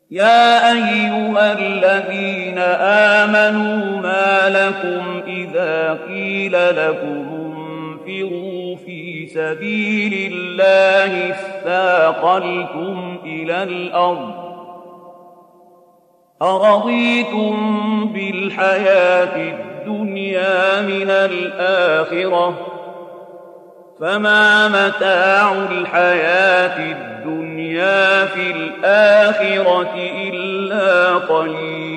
يا أيها الذين آمنوا ما لكم إذا قيل لكم انفروا في سبيل الله اثاقلتم إلى الأرض أرضيتم بالحياة الدنيا من الآخرة فما متاع الحياة الدنيا في الآخرة إلا قليل